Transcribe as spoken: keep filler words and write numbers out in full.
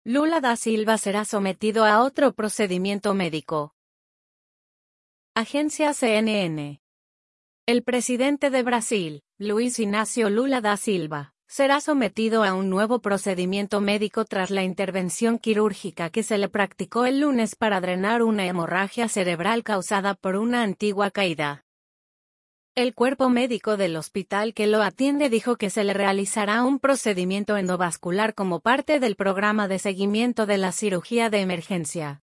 Lula da Silva será sometido a otro procedimiento médico. Agencia C N N. El presidente de Brasil, Luiz Inácio Lula da Silva, será sometido a un nuevo procedimiento médico tras la intervención quirúrgica que se le practicó el lunes para drenar una hemorragia cerebral causada por una antigua caída. El cuerpo médico del hospital que lo atiende dijo que se le realizará un procedimiento endovascular como parte del programa de seguimiento de la cirugía de emergencia.